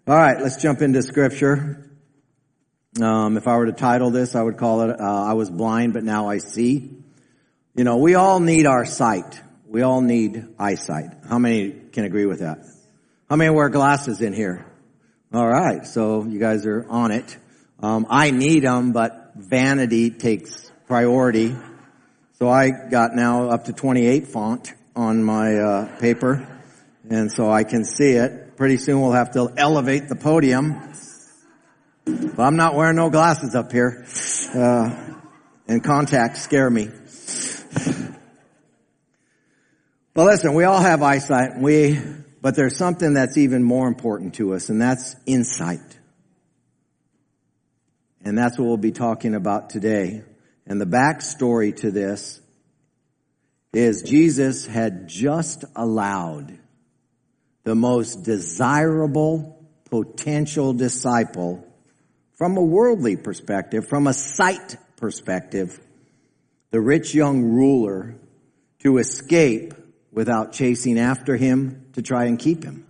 All right, let's jump into Scripture. If I were to title this, I would call it, I was blind, but now I see. You know, we all need our sight. We all need eyesight. How many can agree with that? How many wear glasses in here? All right, so you guys are on it. I need them, but vanity takes priority. So I got now up to 28 font on my paper, and so I can see it. Pretty soon we'll have to elevate the podium. But I'm not wearing no glasses up here. And contacts scare me. But listen, we all have eyesight. But there's something that's even more important to us, and that's insight. And that's what we'll be talking about today. And the backstory to this is Jesus had just allowed the most desirable potential disciple from a worldly perspective, from a sight perspective, the rich young ruler, to escape without chasing after him to try and keep him.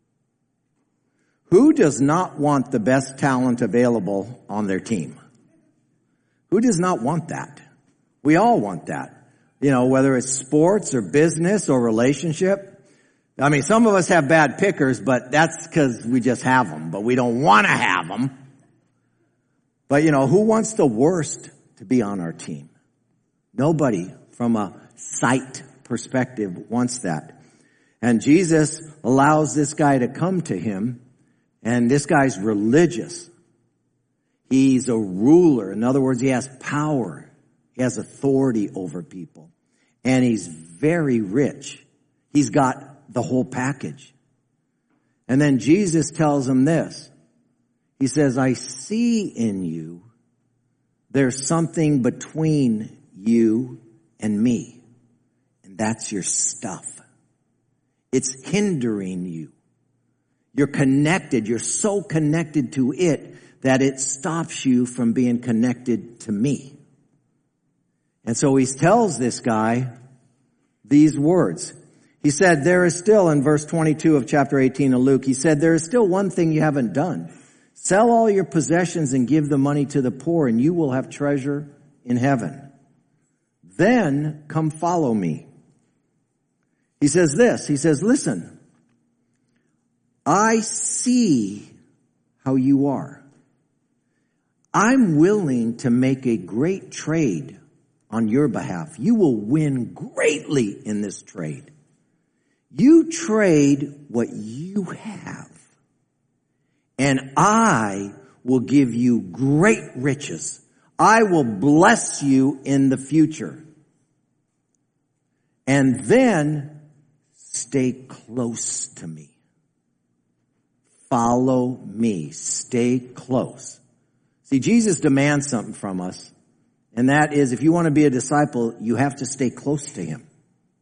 Who does not want the best talent available on their team? Who does not want that? We all want that. You know, whether it's sports or business or relationship. I mean, some of us have bad pickers, but that's because we just have them, but we don't want to have them. But, you know, who wants the worst to be on our team? Nobody from a sight perspective wants that. And Jesus allows this guy to come to him, and this guy's religious. He's a ruler. In other words, he has power. He has authority over people. And he's very rich. He's got the whole package. And then Jesus tells him this. He says, I see in you there's something between you and me. And that's your stuff. It's hindering you. You're connected. You're so connected to it that it stops you from being connected to me. And so he tells this guy these words. He said, there is still, in verse 22 of chapter 18 of Luke, he said, there is still one thing you haven't done. Sell all your possessions and give the money to the poor, and you will have treasure in heaven. Then come follow me. He says this, he says, listen, I see how you are. I'm willing to make a great trade on your behalf. You will win greatly in this trade. You trade what you have, and I will give you great riches. I will bless you in the future. And then stay close to me. Follow me. Stay close. See, Jesus demands something from us, and that is, if you want to be a disciple, you have to stay close to him.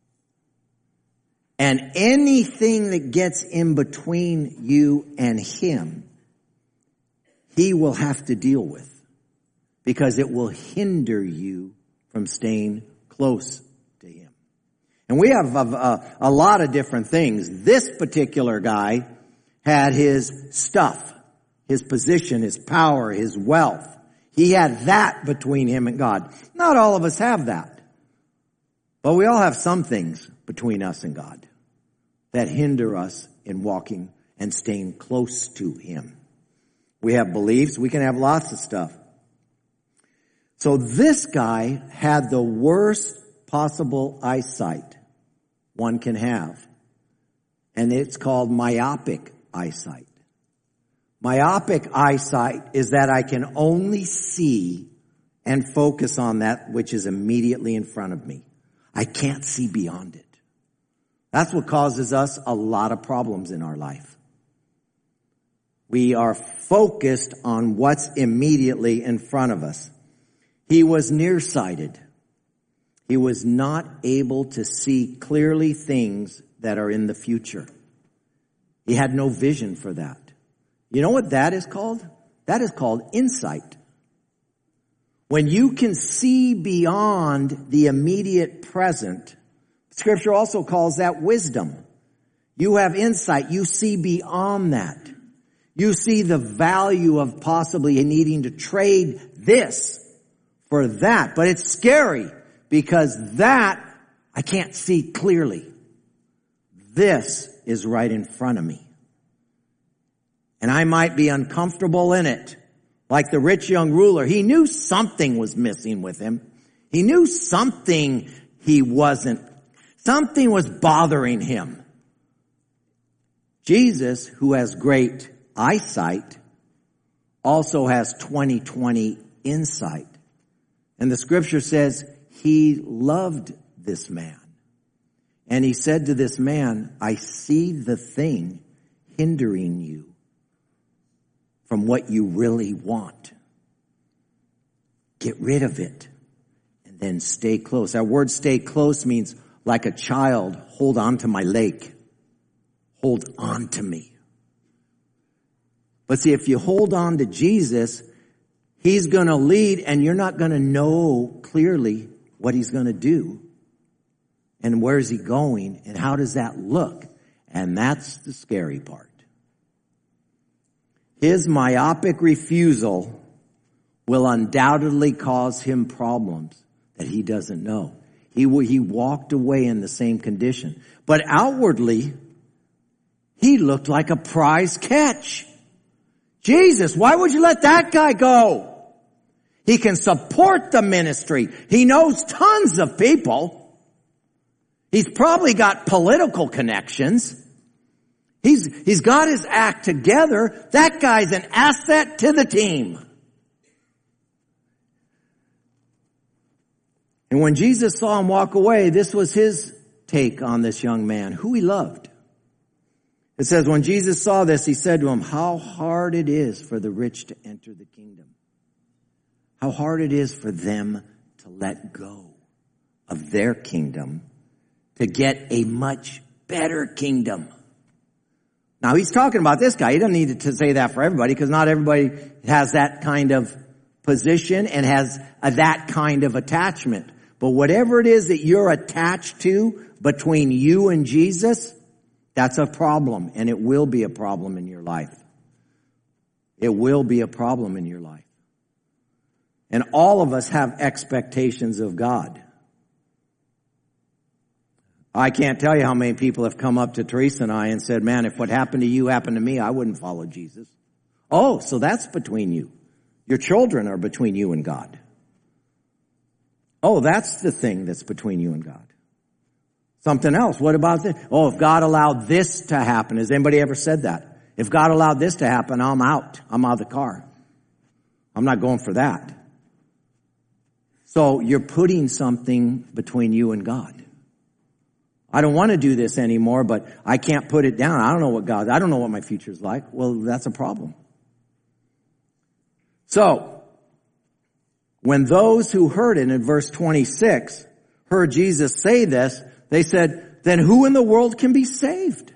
And anything that gets in between you and him, he will have to deal with, because it will hinder you from staying close to him. And we have a lot of different things. This particular guy had his stuff, his position, his power, his wealth. He had that between him and God. Not all of us have that. But we all have some things between us and God that hinder us in walking and staying close to him. We have beliefs. We can have lots of stuff. So this guy had the worst possible eyesight one can have. And it's called myopic eyesight. Myopic eyesight is that I can only see and focus on that which is immediately in front of me. I can't see beyond it. That's what causes us a lot of problems in our life. We are focused on what's immediately in front of us. He was nearsighted. He was not able to see clearly things that are in the future. He had no vision for that. You know what that is called? That is called insight. When you can see beyond the immediate present, Scripture also calls that wisdom. You have insight. You see beyond that. You see the value of possibly needing to trade this for that. But it's scary because that I can't see clearly. This is right in front of me. And I might be uncomfortable in it. Like the rich young ruler, he knew something was missing with him. He knew something something was bothering him. Jesus, who has great eyesight, also has 20/20 insight. And the scripture says he loved this man. And he said to this man, I see the thing hindering you from what you really want. Get rid of it and then stay close. That word stay close means like a child, hold on to my leg. Hold on to me. But see, if you hold on to Jesus, he's going to lead and you're not going to know clearly what he's going to do. And where's he going? And how does that look? And that's the scary part. His myopic refusal will undoubtedly cause him problems that he doesn't know. He walked away in the same condition. But outwardly, he looked like a prize catch. Jesus, why would you let that guy go? He can support the ministry. He knows tons of people. He's probably got political connections. He's got his act together. That guy's an asset to the team. And when Jesus saw him walk away, this was his take on this young man, who he loved. It says, when Jesus saw this, he said to him, how hard it is for the rich to enter the kingdom. How hard it is for them to let go of their kingdom to get a much better kingdom. Now he's talking about this guy. He doesn't need to say that for everybody because not everybody has that kind of position and has that kind of attachment. But whatever it is that you're attached to between you and Jesus, that's a problem, and it will be a problem in your life. It will be a problem in your life. And all of us have expectations of God. I can't tell you how many people have come up to Teresa and I and said, man, if what happened to you happened to me, I wouldn't follow Jesus. Oh, so that's between you. Your children are between you and God. Oh, that's the thing that's between you and God. Something else. What about this? Oh, if God allowed this to happen. Has anybody ever said that? If God allowed this to happen, I'm out. I'm out of the car. I'm not going for that. So you're putting something between you and God. I don't want to do this anymore, but I can't put it down. I don't know I don't know what my future's like. Well, that's a problem. So, when those who heard it in verse 26 heard Jesus say this, they said, then who in the world can be saved?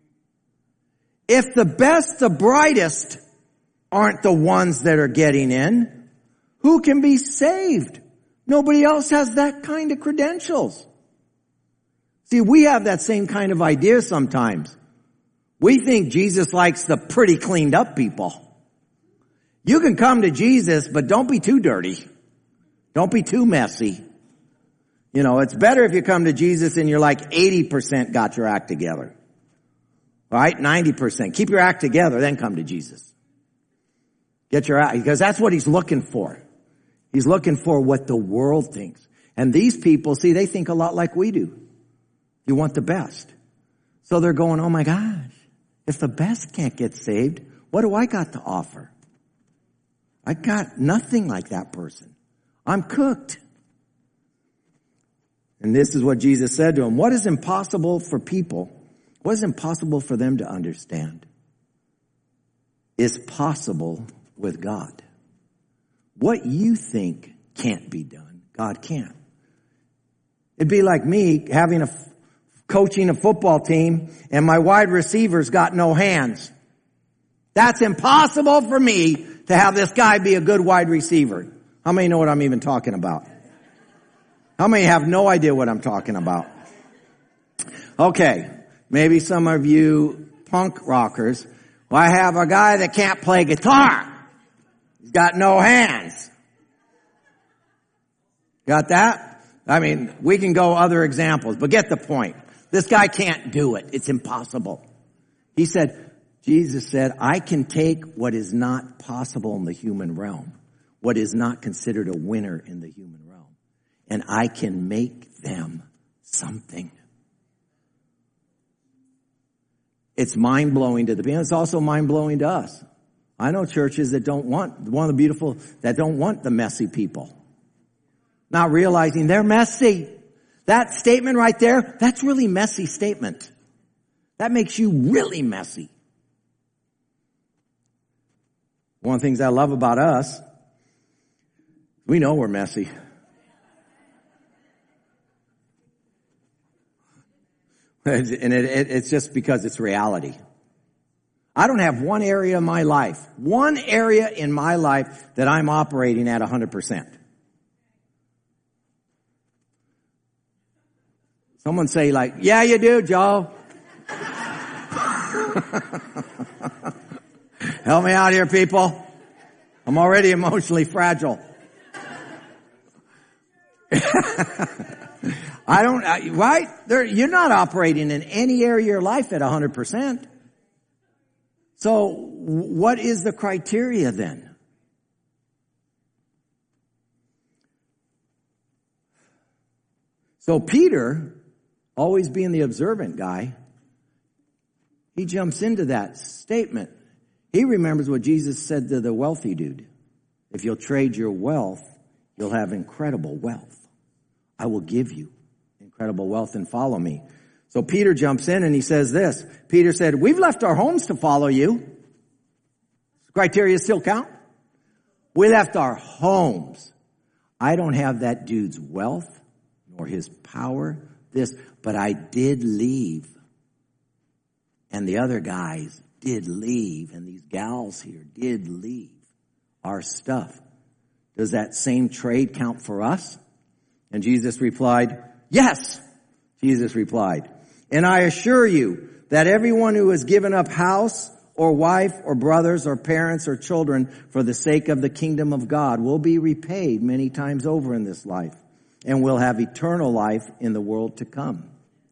If the best, the brightest aren't the ones that are getting in, who can be saved? Nobody else has that kind of credentials. See, we have that same kind of idea sometimes. We think Jesus likes the pretty cleaned up people. You can come to Jesus, but don't be too dirty. Don't be too messy. You know, it's better if you come to Jesus and you're like 80% got your act together. Right? 90%. Keep your act together, then come to Jesus. Get your act, because that's what he's looking for. He's looking for what the world thinks. And these people, see, they think a lot like we do. You want the best. So they're going, oh my gosh, if the best can't get saved, what do I got to offer? I got nothing like that person. I'm cooked. And this is what Jesus said to him. What is impossible for people, what is impossible for them to understand is possible with God. What you think can't be done, God can. It'd be like me coaching a football team and my wide receivers got no hands. That's impossible for me to have this guy be a good wide receiver. How many know what I'm even talking about? How many have no idea what I'm talking about? Okay, maybe some of you punk rockers Well, I have a guy that can't play guitar. He's got no hands. Got that? I mean, we can go other examples, but get the point. This guy can't do it. It's impossible. Jesus said, I can take what is not possible in the human realm, what is not considered a winner in the human realm, and I can make them something. It's mind-blowing to the people. It's also mind-blowing to us. I know churches that don't want the messy people. Not realizing they're messy. That statement right there, that's really messy statement. That makes you really messy. One of the things I love about us, we know we're messy. And it's just because it's reality. I don't have one area in my life that I'm operating at 100%. Someone say like, yeah, you do, Joe. Help me out here, people. I'm already emotionally fragile. Right? You're not operating in any area of your life at 100%. So what is the criteria then? So Peter, always being the observant guy, he jumps into that statement. He remembers what Jesus said to the wealthy dude. If you'll trade your wealth, you'll have incredible wealth. I will give you incredible wealth and follow me. So Peter jumps in and he says this. Peter said, we've left our homes to follow you. Criteria still count? We left our homes. I don't have that dude's wealth nor his power, but I did leave. And the other guys did leave, and these gals here did leave our stuff. Does that same trade count for us? And Jesus replied, yes. Jesus replied, and I assure you that everyone who has given up house or wife or brothers or parents or children for the sake of the kingdom of God will be repaid many times over in this life and will have eternal life in the world to come.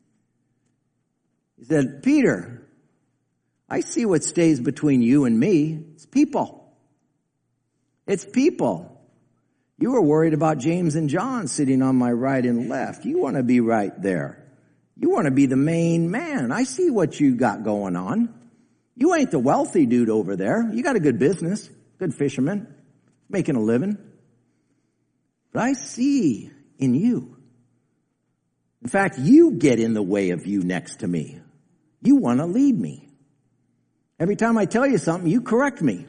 He said, Peter, I see what stays between you and me. It's people. It's people. You were worried about James and John sitting on my right and left. You want to be right there. You want to be the main man. I see what you got going on. You ain't the wealthy dude over there. You got a good business, good fisherman, making a living. But I see in you. In fact, you get in the way of you next to me. You want to lead me. Every time I tell you something, you correct me.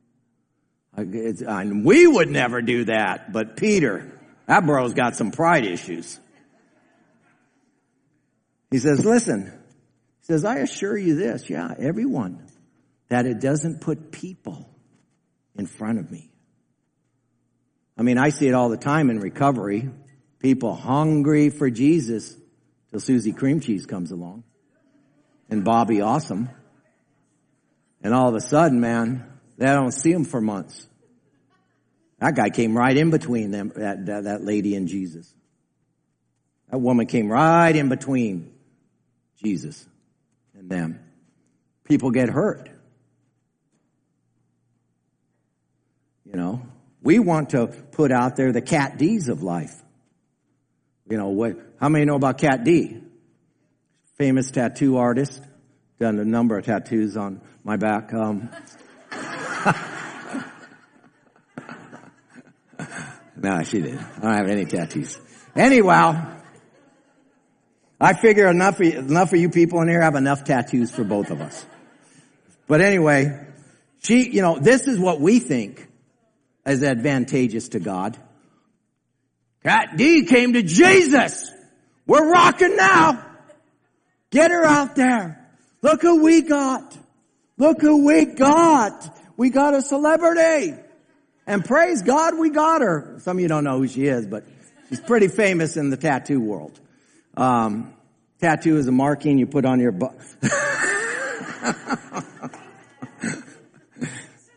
And we would never do that, but Peter, that bro's got some pride issues. He says, listen, he says, I assure you this, everyone, that it doesn't put people in front of me. I mean, I see it all the time in recovery. People hungry for Jesus till Susie Cream Cheese comes along and Bobby Awesome. And all of a sudden, man, they don't see him for months. That guy came right in between them, that lady and Jesus. That woman came right in between Jesus and them. People get hurt. You know, we want to put out there the Cat D's of life. You know, how many know about Cat D? Famous tattoo artist. Done a number of tattoos on my back. No, she didn't. I don't have any tattoos. Anyhow, I figure enough of you people in here have enough tattoos for both of us. But anyway, this is what we think is advantageous to God. Cat D came to Jesus. We're rocking now. Get her out there. Look who we got. Look who we got. We got a celebrity. And praise God we got her. Some of you don't know who she is, but she's pretty famous in the tattoo world. Tattoo is a marking you put on your butt.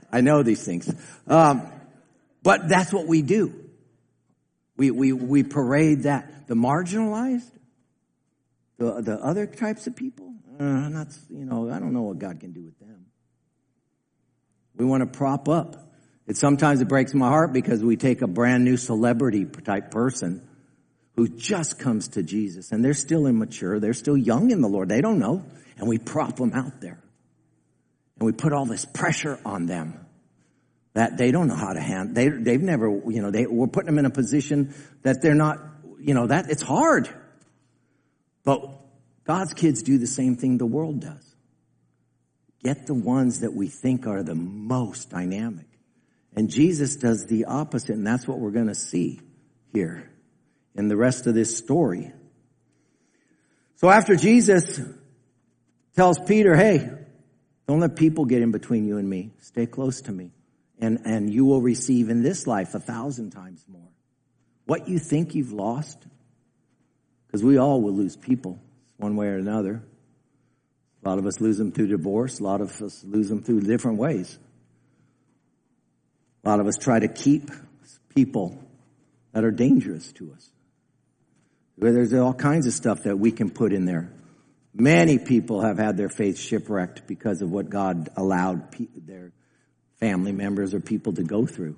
I know these things. But that's what we do. We parade that. The marginalized, the other types of people, I don't know what God can do with them. We want to prop up. Sometimes it breaks my heart because we take a brand new celebrity type person who just comes to Jesus and they're still immature. They're still young in the Lord. They don't know. And we prop them out there. And we put all this pressure on them that they don't know how to handle. They've never, we're putting them in a position that they're not, that it's hard. But God's kids do the same thing the world does. Get the ones that we think are the most dynamic. And Jesus does the opposite, and that's what we're going to see here in the rest of this story. So after Jesus tells Peter, hey, don't let people get in between you and me. Stay close to me. And you will receive in this life 1,000 times more. What you think you've lost, because we all will lose people one way or another. A lot of us lose them through divorce. A lot of us lose them through different ways. A lot of us try to keep people that are dangerous to us. There's all kinds of stuff that we can put in there. Many people have had their faith shipwrecked because of what God allowed their family members or people to go through.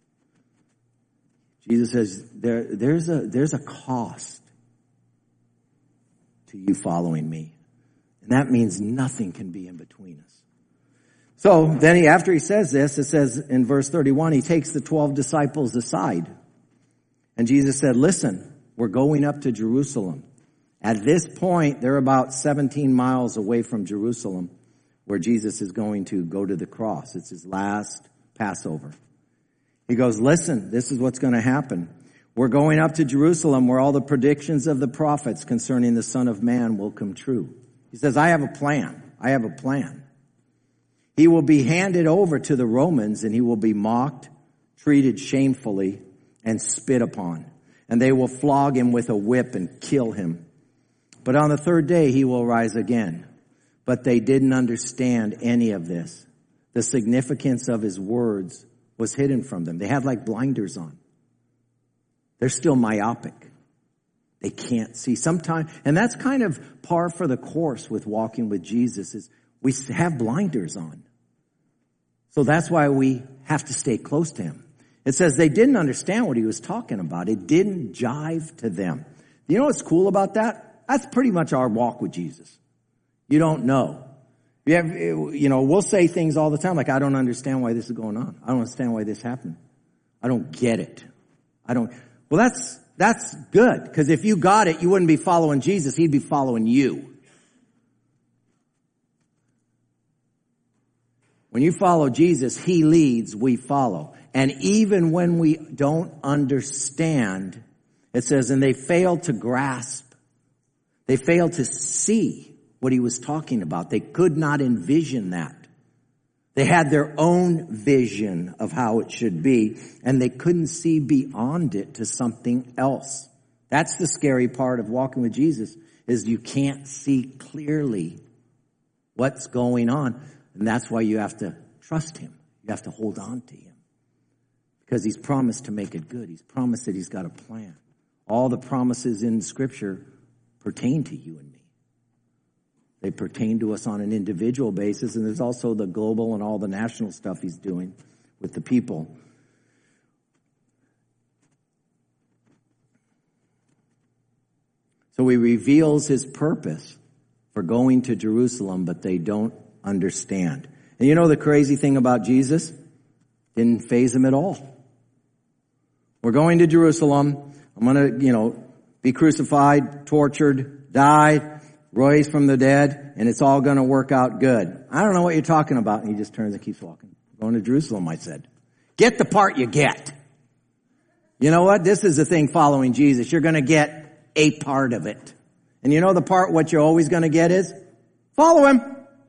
Jesus says there's a cost to you following me. And that means nothing can be in between us. So then after he says this, it says in verse 31, he takes the 12 disciples aside. And Jesus said, listen, we're going up to Jerusalem. At this point, they're about 17 miles away from Jerusalem, where Jesus is going to go to the cross. It's his last Passover. He goes, listen, this is what's going to happen. We're going up to Jerusalem where all the predictions of the prophets concerning the Son of Man will come true. He says, I have a plan. I have a plan. He will be handed over to the Romans and he will be mocked, treated shamefully, and spit upon. And they will flog him with a whip and kill him. But on the third day he will rise again. But they didn't understand any of this. The significance of his words was hidden from them. They had like blinders on. They're still myopic. They can't see. Sometimes, and that's kind of par for the course with walking with Jesus, is we have blinders on. So that's why we have to stay close to him. It says they didn't understand what he was talking about. It didn't jive to them. You know what's cool about that? That's pretty much our walk with Jesus. You don't know. We'll say things all the time like, I don't understand why this is going on. I don't understand why this happened. I don't get it. Well, that's good, because if you got it, you wouldn't be following Jesus. He'd be following you. When you follow Jesus, he leads, we follow. And even when we don't understand, it says, and they failed to grasp. They failed to see what he was talking about. They could not envision that. They had their own vision of how it should be, and they couldn't see beyond it to something else. That's the scary part of walking with Jesus, is you can't see clearly what's going on. And that's why you have to trust him. You have to hold on to him. Because he's promised to make it good. He's promised that he's got a plan. All the promises in Scripture pertain to you and me. They pertain to us on an individual basis, and there's also the global and all the national stuff he's doing with the people. So he reveals his purpose for going to Jerusalem, but they don't understand. And you know the crazy thing about Jesus? Didn't faze him at all. We're going to Jerusalem. I'm going to, be crucified, tortured, die, raised from the dead, and it's all going to work out good. I don't know what you're talking about. And he just turns and keeps walking. Going to Jerusalem, I said. Get the part you get. You know what? This is the thing following Jesus. You're going to get a part of it. And you know the part what you're always going to get is? Follow him.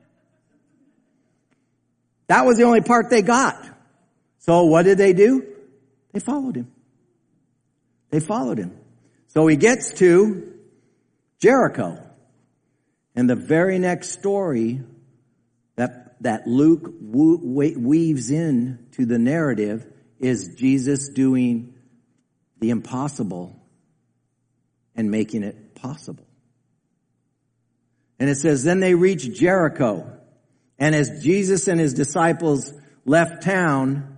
That was the only part they got. So what did they do? They followed him. They followed him. So he gets to Jericho. And the very next story that that Luke weaves in to the narrative is Jesus doing the impossible and making it possible. And it says, then they reached Jericho. And as Jesus and his disciples left town,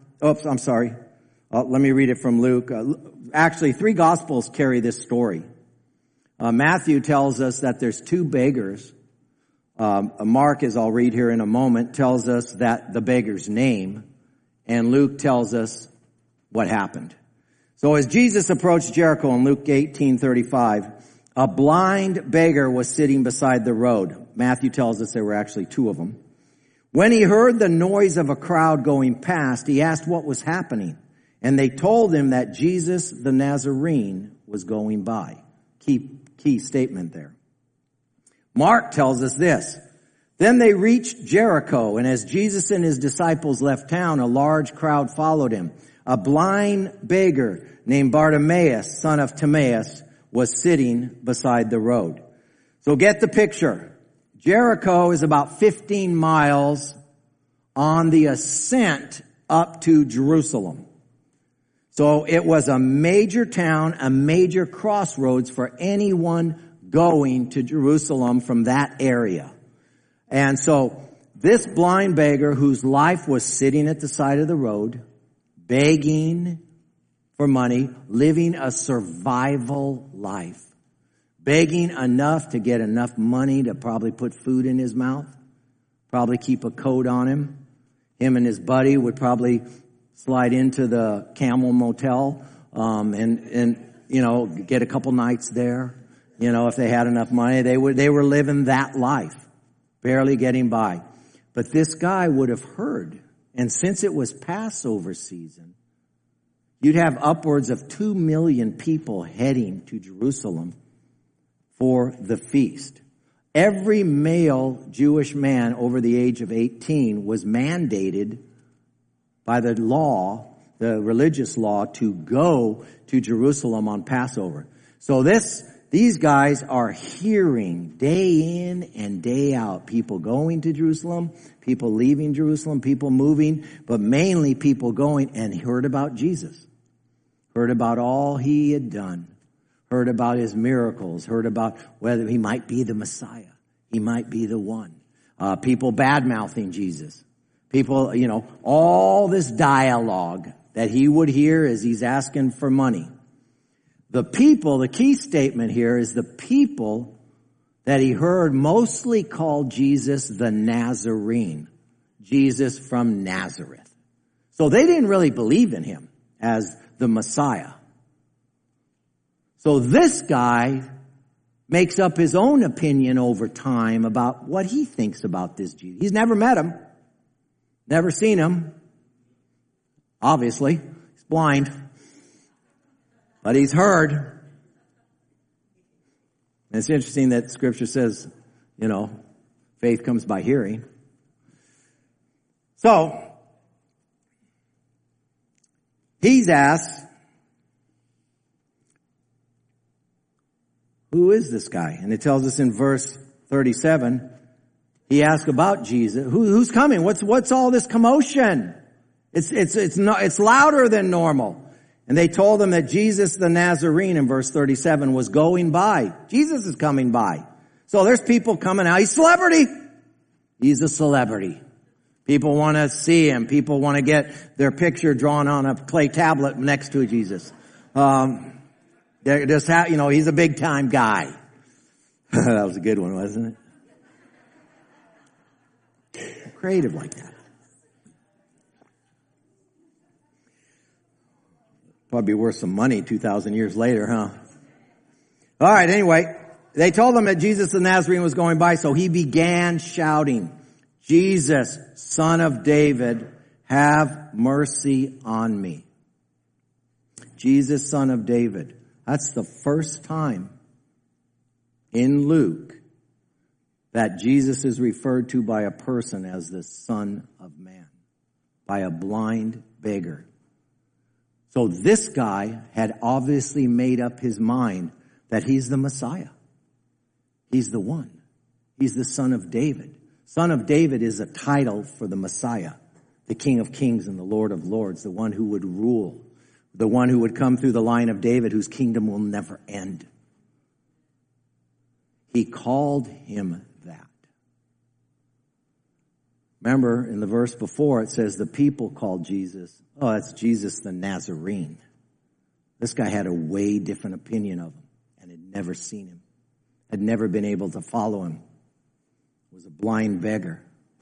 let me read it from Luke. Actually, 3 Gospels carry this story. Matthew tells us that there's 2 beggars. Mark, as I'll read here in a moment, tells us that the beggar's name. And Luke tells us what happened. So as Jesus approached Jericho in Luke 18:35, a blind beggar was sitting beside the road. Matthew tells us there were actually 2 of them. When he heard the noise of a crowd going past, he asked what was happening. And they told him that Jesus the Nazarene was going by. Key statement there. Mark tells us this. Then they reached Jericho, and as Jesus and his disciples left town, a large crowd followed him. A blind beggar named Bartimaeus, son of Timaeus, was sitting beside the road. So get the picture. Jericho is about 15 miles on the ascent up to Jerusalem. So it was a major town, a major crossroads for anyone going to Jerusalem from that area. And so this blind beggar whose life was sitting at the side of the road, begging for money, living a survival life, begging enough to get enough money to probably put food in his mouth, probably keep a coat on him. Him and his buddy would probably slide into the Camel Motel, and get a couple nights there. If they had enough money, they were living that life, barely getting by. But this guy would have heard, and since it was Passover season, you'd have upwards of 2 million people heading to Jerusalem for the feast. Every male Jewish man over the age of 18 was mandated by the law, the religious law, to go to Jerusalem on Passover. So these guys are hearing day in and day out people going to Jerusalem, people leaving Jerusalem, people moving, but mainly people going, and heard about Jesus. Heard about all he had done. Heard about his miracles. Heard about whether he might be the Messiah. He might be the one. People bad-mouthing Jesus. People, all this dialogue that he would hear as he's asking for money. The key statement here is the people that he heard mostly called Jesus the Nazarene. Jesus from Nazareth. So they didn't really believe in him as the Messiah. So this guy makes up his own opinion over time about what he thinks about this Jesus. He's never met him. Never seen him. Obviously. He's blind. But he's heard. And it's interesting that Scripture says, faith comes by hearing. So, he's asked, who is this guy? And it tells us in verse 37, he asked about Jesus. Who's coming? What's all this commotion? It's louder than normal. And they told him that Jesus the Nazarene in verse 37 was going by. Jesus is coming by. So there's people coming out. He's a celebrity. He's a celebrity. People want to see him. People want to get their picture drawn on a clay tablet next to Jesus. He's a big time guy. That was a good one, wasn't it? Creative like that. Probably worth some money 2,000 years later, huh? All right, anyway, they told him that Jesus the Nazarene was going by, so he began shouting, Jesus, Son of David, have mercy on me. Jesus, Son of David. That's the first time in Luke that Jesus is referred to by a person as the Son of Man, by a blind beggar. So this guy had obviously made up his mind that he's the Messiah. He's the one. He's the Son of David. Son of David is a title for the Messiah, the King of Kings and the Lord of Lords, the one who would rule, the one who would come through the line of David, whose kingdom will never end. He called him that. Remember, in the verse before, it says the people called Jesus, oh, that's Jesus the Nazarene. This guy had a way different opinion of him and had never seen him, had never been able to follow him, was a blind beggar.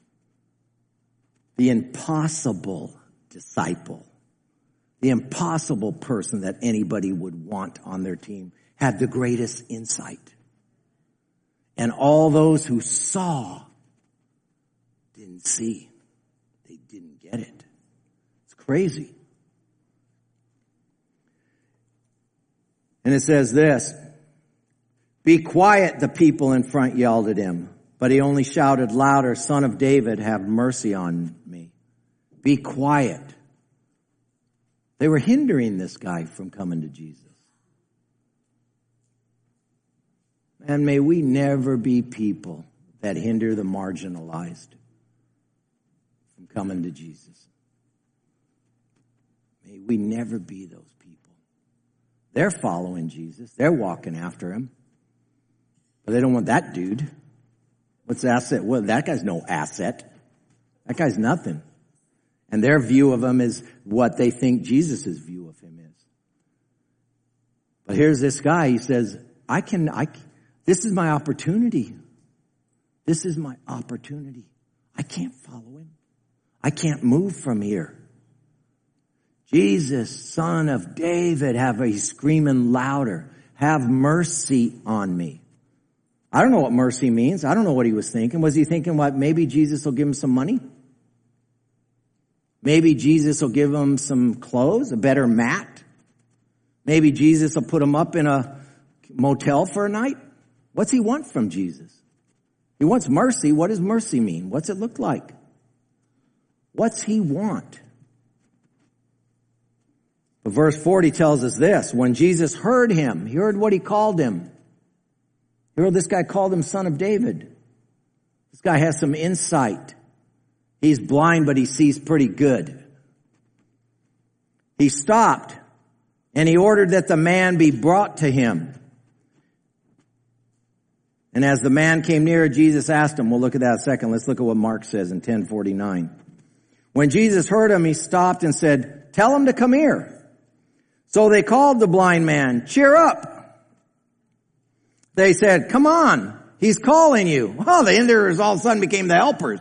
The impossible disciple, the impossible person that anybody would want on their team, had the greatest insight. And all those who saw didn't see. They didn't get it. It's crazy. And it says this, "Be quiet," the people in front yelled at him. But he only shouted louder, "Son of David, have mercy on me." Be quiet. They were hindering this guy from coming to Jesus. And may we never be people that hinder the marginalized from coming to Jesus. May we never be those people. They're following Jesus. They're walking after him. But they don't want that dude. What's the asset? Well, that guy's no asset. That guy's nothing. And their view of him is what they think Jesus' view of him is. But here's this guy. He says, this is my opportunity. This is my opportunity. I can't follow him. I can't move from here. Jesus, Son of David, he's screaming louder. Have mercy on me. I don't know what mercy means. I don't know what he was thinking. Was he thinking what? Maybe Jesus will give him some money? Maybe Jesus will give him some clothes, a better mat? Maybe Jesus will put him up in a motel for a night? What's he want from Jesus? He wants mercy. What does mercy mean? What's it look like? What's he want? But verse 40 tells us this. When Jesus heard him, he heard what he called him. You know, this guy called him Son of David. This guy has some insight. He's blind, but he sees pretty good. He stopped, and he ordered that the man be brought to him. And as the man came near, Jesus asked him, we'll look at that in a second. Let's look at what Mark says in 10:49. When Jesus heard him, he stopped and said, "Tell him to come here." So they called the blind man. "Cheer up." They said, "Come on, he's calling you." Oh, the hinderers all of a sudden became the helpers.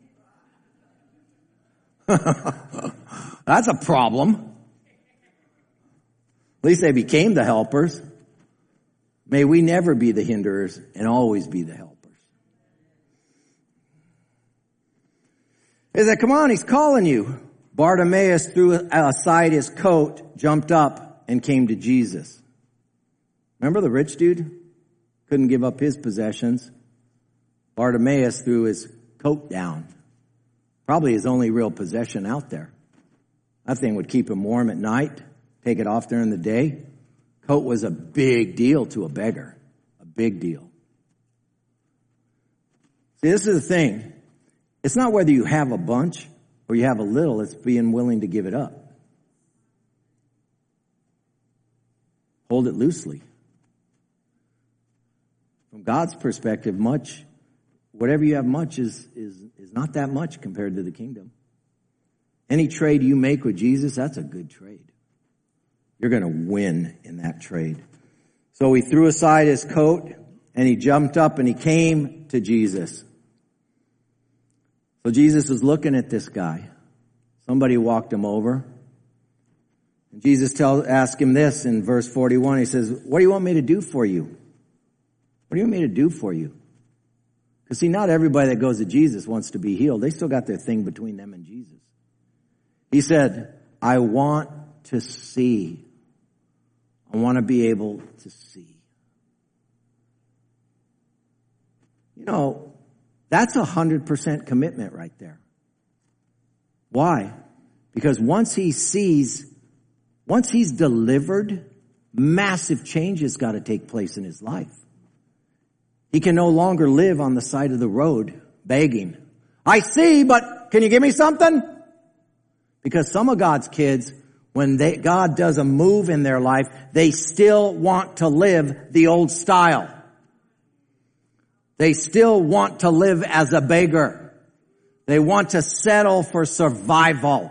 That's a problem. At least they became the helpers. May we never be the hinderers and always be the helpers. They said, "Come on, he's calling you." Bartimaeus threw aside his coat, jumped up, and came to Jesus. Remember the rich dude? Couldn't give up his possessions. Bartimaeus threw his coat down. Probably his only real possession out there. That thing would keep him warm at night, take it off during the day. Coat was a big deal to a beggar. A big deal. See, this is the thing. It's not whether you have a bunch or you have a little, it's being willing to give it up. Hold it loosely. From God's perspective, whatever you have much is not that much compared to the kingdom. Any trade you make with Jesus, that's a good trade. You're going to win in that trade. So he threw aside his coat and he jumped up and he came to Jesus. So Jesus was looking at this guy. Somebody walked him over. And Jesus asked him this in verse 41. He says, "What do you want me to do for you? What do you want me to do for you?" Because see, not everybody that goes to Jesus wants to be healed. They still got their thing between them and Jesus. He said, "I want to see. I want to be able to see." You know, that's 100% commitment right there. Why? Because once he's delivered, massive change has got to take place in his life. He can no longer live on the side of the road begging. I see, but can you give me something? Because some of God's kids, when God does a move in their life, they still want to live the old style. They still want to live as a beggar. They want to settle for survival.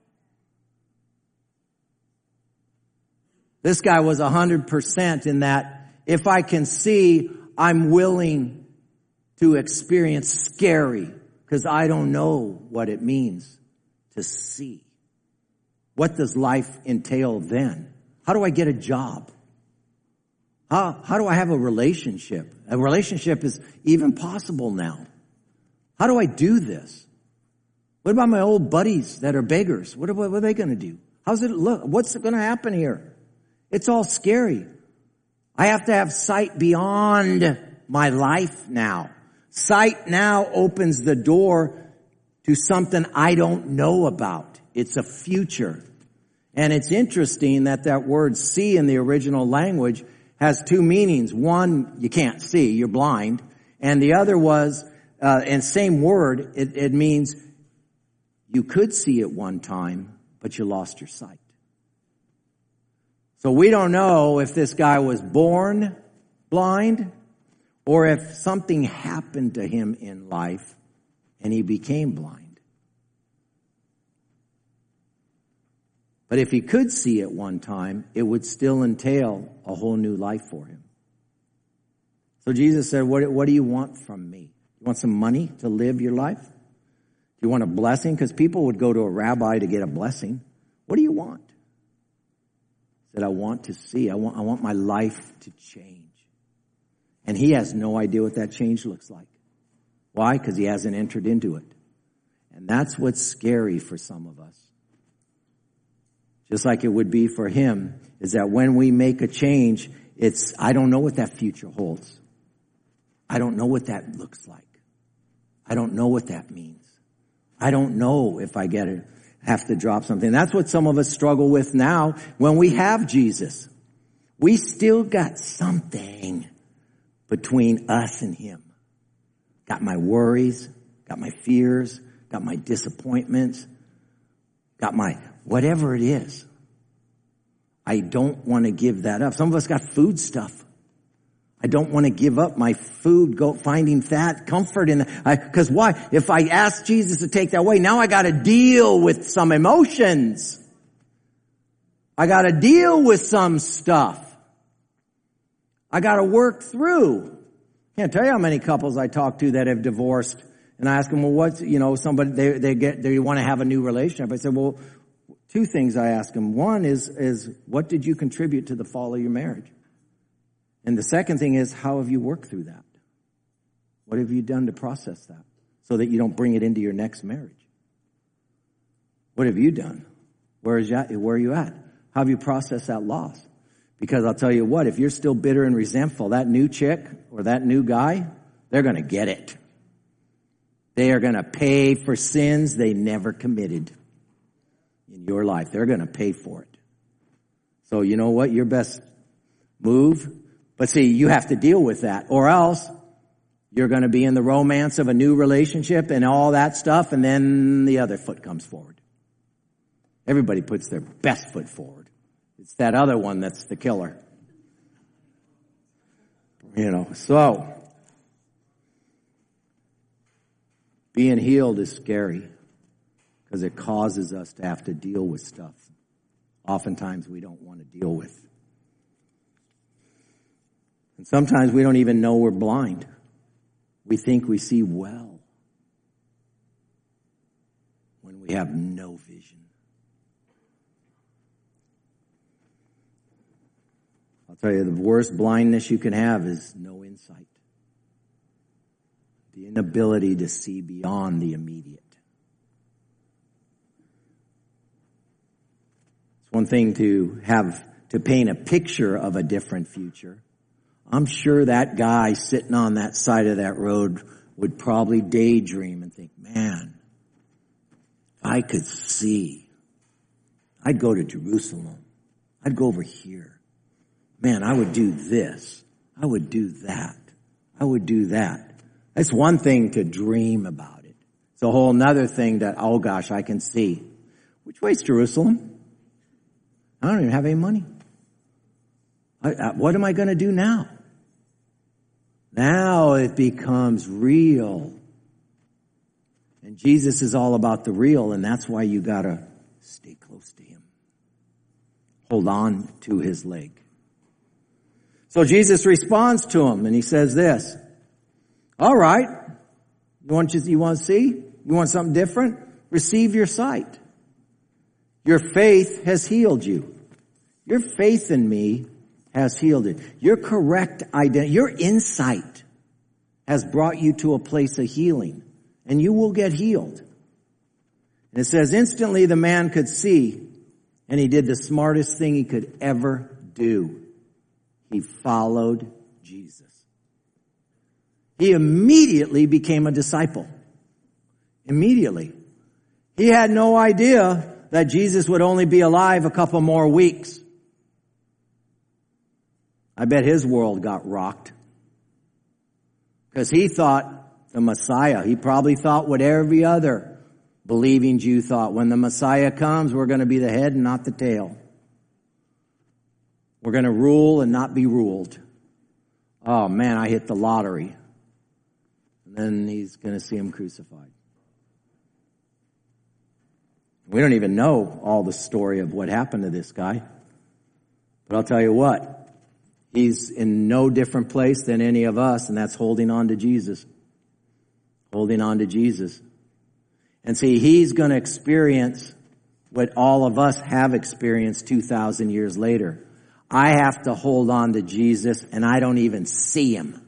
This guy was 100% in that if I can see, I'm willing to experience scary because I don't know what it means to see. What does life entail then? How do I get a job? How do I have a relationship? A relationship is even possible now. How do I do this? What about my old buddies that are beggars? What are they going to do? How's it look? What's going to happen here? It's all scary. I have to have sight beyond my life now. Sight now opens the door to something I don't know about. It's a future. And it's interesting that word see in the original language has two meanings. One, you can't see, you're blind. And the other was, and same word, it means you could see at one time, but you lost your sight. So we don't know if this guy was born blind or if something happened to him in life and he became blind. But if he could see at one time, it would still entail a whole new life for him. So Jesus said, what do you want from me? You want some money to live your life? Do you want a blessing? Because people would go to a rabbi to get a blessing. What do you want? He said, I want to see. I want my life to change. And he has no idea what that change looks like. Why? Because he hasn't entered into it. And that's what's scary for some of us. Just like it would be for him, is that when we make a change, I don't know what that future holds. I don't know what that looks like. I don't know what that means. I don't know if I have to drop something. That's what some of us struggle with now when we have Jesus. We still got something between us and him. Got my worries, got my fears, got my disappointments, got my whatever it is. I don't want to give that up. Some of us got food stuff. I don't want to give up my food, finding that comfort in that. Because why? If I ask Jesus to take that away, now I got to deal with some emotions. I got to deal with some stuff. I got to work through. Can't tell you how many couples I talk to that have divorced, and I ask them, well, what's, somebody, they want to have a new relationship. I said, well, two things I ask them. One is what did you contribute to the fall of your marriage? And the second thing is, how have you worked through that? What have you done to process that so that you don't bring it into your next marriage? What have you done? Where are you at? How have you processed that loss? Because I'll tell you what, if you're still bitter and resentful, that new chick or that new guy, they're going to get it. They are going to pay for sins they never committed in your life. They're going to pay for it. So you know what? Your best move. But see, you have to deal with that, or else you're going to be in the romance of a new relationship and all that stuff, and then the other foot comes forward. Everybody puts their best foot forward. It's that other one that's the killer. So being healed is scary because it causes us to have to deal with stuff oftentimes we don't want to deal with. And sometimes we don't even know we're blind. We think we see well when we have no vision. I'll tell you, the worst blindness you can have is no insight. The inability to see beyond the immediate. It's one thing to paint a picture of a different future. I'm sure that guy sitting on that side of that road would probably daydream and think, man, if I could see, I'd go to Jerusalem. I'd go over here. Man, I would do this. I would do that. I would do that. It's one thing to dream about it. It's a whole nother thing that, oh gosh, I can see. Which way's Jerusalem? I don't even have any money. What am I going to do now? Now it becomes real. And Jesus is all about the real, and that's why you got to stay close to him. Hold on to his leg. So Jesus responds to him, and he says this. All right. You want to see? You want something different? Receive your sight. Your faith has healed you. Your faith in me has healed it. Your correct identity, your insight has brought you to a place of healing, and you will get healed. And it says, instantly the man could see, and he did the smartest thing he could ever do. He followed Jesus. He immediately became a disciple. Immediately. He had no idea that Jesus would only be alive a couple more weeks. I bet his world got rocked. Because he thought the Messiah, he probably thought what every other believing Jew thought. When the Messiah comes, we're going to be the head and not the tail. We're going to rule and not be ruled. Oh man, I hit the lottery. And then he's going to see him crucified. We don't even know all the story of what happened to this guy. But I'll tell you what. He's in no different place than any of us, and that's holding on to Jesus. Holding on to Jesus. And see, he's going to experience what all of us have experienced 2,000 years later. I have to hold on to Jesus, and I don't even see him.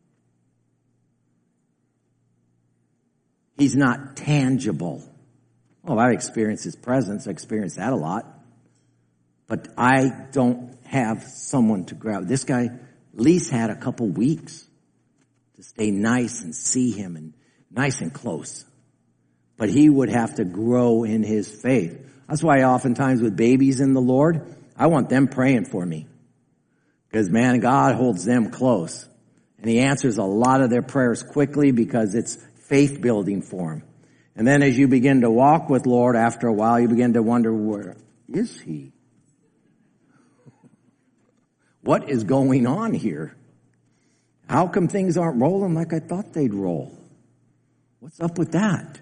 He's not tangible. Oh, I've experienced his presence. I experienced that a lot. But I don't have someone to grab. This guy at least had a couple weeks to stay nice and see him and nice and close. But he would have to grow in his faith. That's why oftentimes with babies in the Lord, I want them praying for me. Because man, God holds them close. And he answers a lot of their prayers quickly because it's faith building for them. And then as you begin to walk with Lord, after a while, you begin to wonder, where is he? What is going on here? How come things aren't rolling like I thought they'd roll? What's up with that?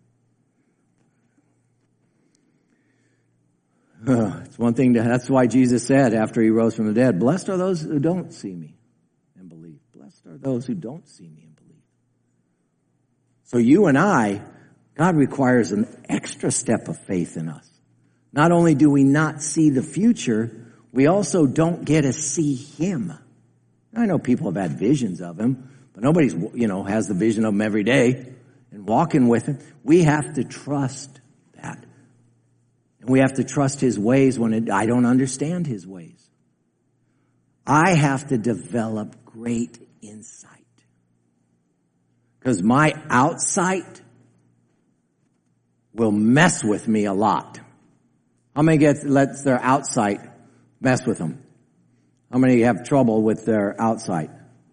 It's one thing that's why Jesus said after he rose from the dead, blessed are those who don't see me and believe. Blessed are those who don't see me and believe. So you and I, God requires an extra step of faith in us. Not only do we not see the future, we also don't get to see him. I know people have had visions of him, but nobody's, has the vision of him every day and walking with him. We have to trust that. And we have to trust his ways when I don't understand his ways. I have to develop great insight. Because my outsight will mess with me a lot. How many lets their outsight mess with them? How many have trouble with their outsight?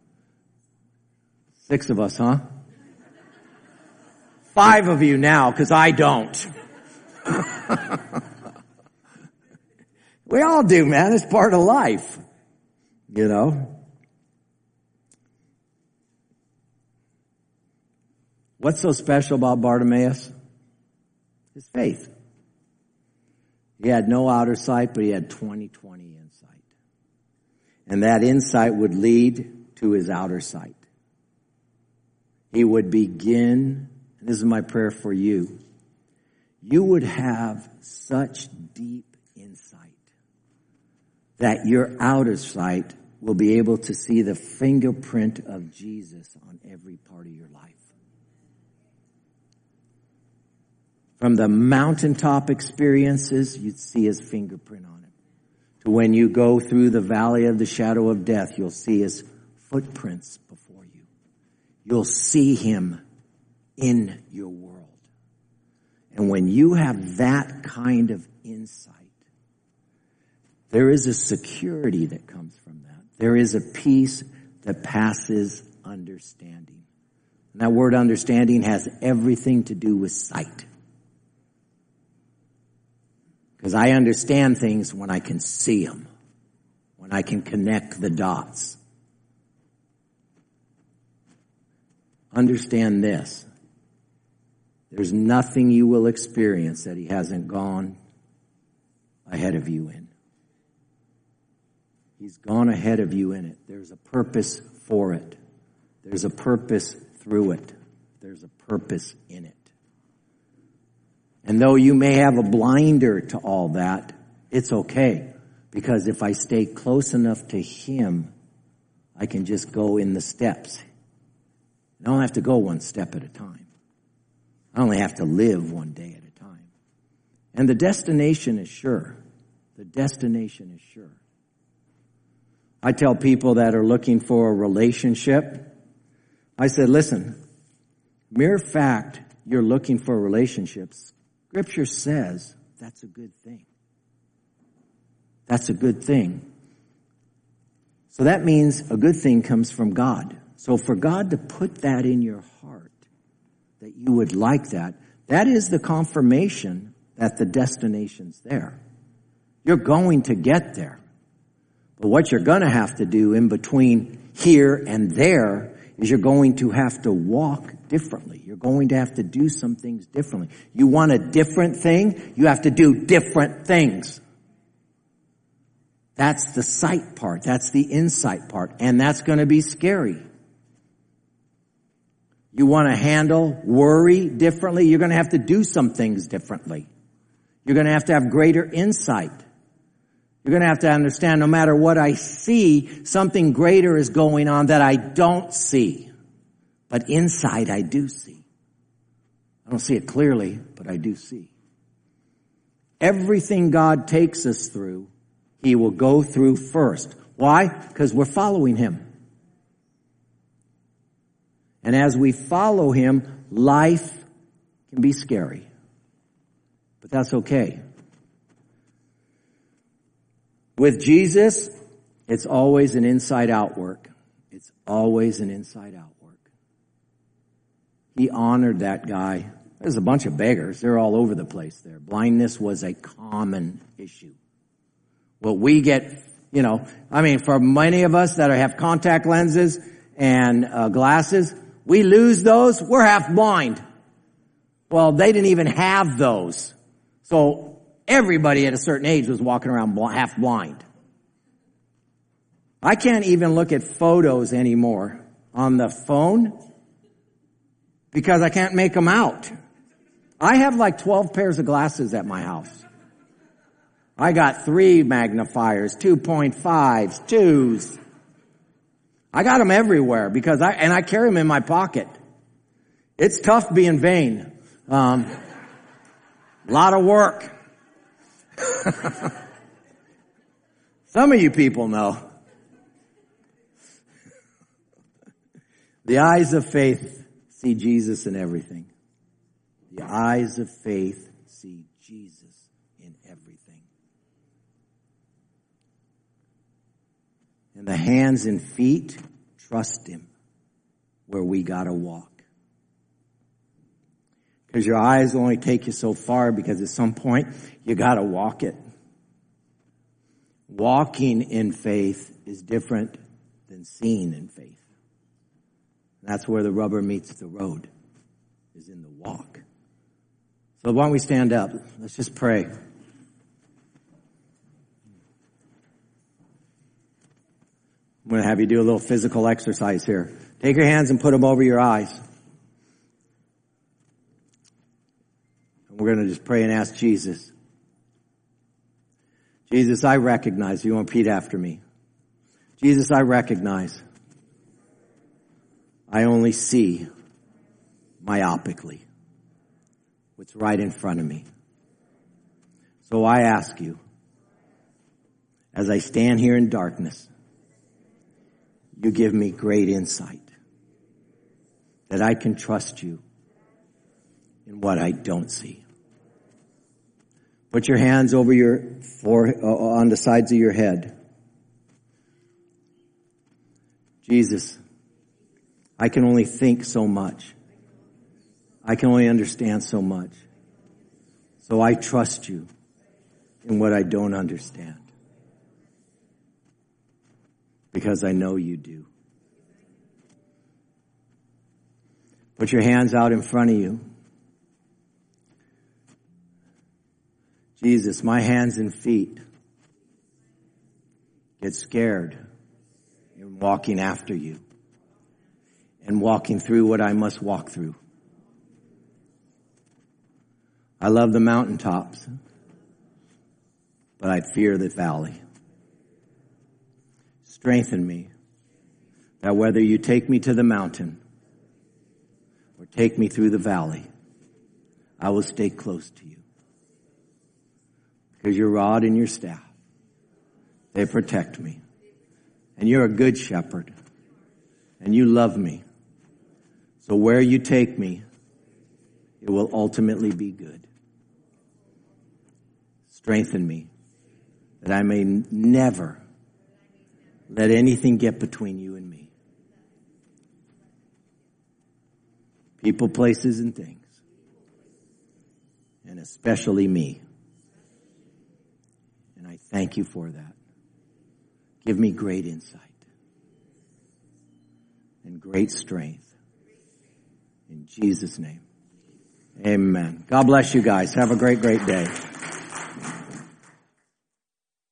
6 of us, huh? 5 of you now, because I don't. We all do, man. It's part of life. What's so special about Bartimaeus? His faith. He had no outer sight, but he had 20/20 insight. And that insight would lead to his outer sight. He would begin, and this is my prayer for you, you would have such deep insight that your outer sight will be able to see the fingerprint of Jesus on every part of your life. From the mountaintop experiences, you'd see his fingerprint on it. To when you go through the valley of the shadow of death, you'll see his footprints before you. You'll see him in your world. And when you have that kind of insight, there is a security that comes from that. There is a peace that passes understanding. And that word understanding has everything to do with sight. Because I understand things when I can see them, when I can connect the dots. Understand this. There's nothing you will experience that he hasn't gone ahead of you in. He's gone ahead of you in it. There's a purpose for it. There's a purpose through it. There's a purpose in it. And though you may have a blinder to all that, it's okay. Because if I stay close enough to him, I can just go in the steps. I don't have to go one step at a time. I only have to live one day at a time. And the destination is sure. The destination is sure. I tell people that are looking for a relationship, I said, listen, mere fact you're looking for relationships, Scripture says that's a good thing. That's a good thing. So that means a good thing comes from God. So for God to put that in your heart, that you would like that, that is the confirmation that the destination's there. You're going to get there. But what you're going to have to do in between here and there is you're going to have to walk differently. You're going to have to do some things differently. You want a different thing? You have to do different things. That's the sight part. That's the insight part. And that's going to be scary. You want to handle worry differently? You're going to have to do some things differently. You're going to have greater insight. You're going to understand no matter what I see, something greater is going on that I don't see. But inside I do see. I don't see it clearly, but I do see. Everything God takes us through, he will go through first. Why? Because we're following him. And as we follow him, life can be scary. But that's okay. With Jesus, it's always an inside-out work. It's always an inside-out work. He honored that guy. There's a bunch of beggars. They're all over the place there. Blindness was a common issue. What we get, for many of us that have contact lenses and glasses, we lose those, we're half blind. Well, they didn't even have those. So everybody at a certain age was walking around half blind. I can't even look at photos anymore on the phone because I can't make them out. I have like 12 pairs of glasses at my house. I got 3 magnifiers, 2.5s, 2s. I got them everywhere because I carry them in my pocket. It's tough being vain. A lot of work. Some of you people know. The eyes of faith see Jesus in everything. The eyes of faith see Jesus in everything. And the hands and feet trust him where we gotta walk. Because your eyes only take you so far because at some point you gotta walk it. Walking in faith is different than seeing in faith. That's where the rubber meets the road, is in the walk. So why don't we stand up? Let's just pray. I'm going to have you do a little physical exercise here. Take your hands and put them over your eyes. And we're going to just pray and ask Jesus. Jesus, I recognize. You want to repeat after me? Jesus, I recognize I only see myopically what's right in front of me. So I ask you, as I stand here in darkness, you give me great insight that I can trust you in what I don't see. Put your hands over on the sides of your head. Jesus, I can only think so much. I can only understand so much. So I trust you in what I don't understand. Because I know you do. Put your hands out in front of you. Jesus, my hands and feet get scared in walking after you and walking through what I must walk through. I love the mountaintops, but I fear the valley. Strengthen me that whether you take me to the mountain or take me through the valley, I will stay close to you. Because your rod and your staff, they protect me. And you're a good shepherd. And you love me. So where you take me, it will ultimately be good. Strengthen me that I may never let anything get between you and me. People, places, and things. And especially me. And I thank you for that. Give me great insight and great strength. In Jesus' name. Amen. God bless you guys. Have a great, great day.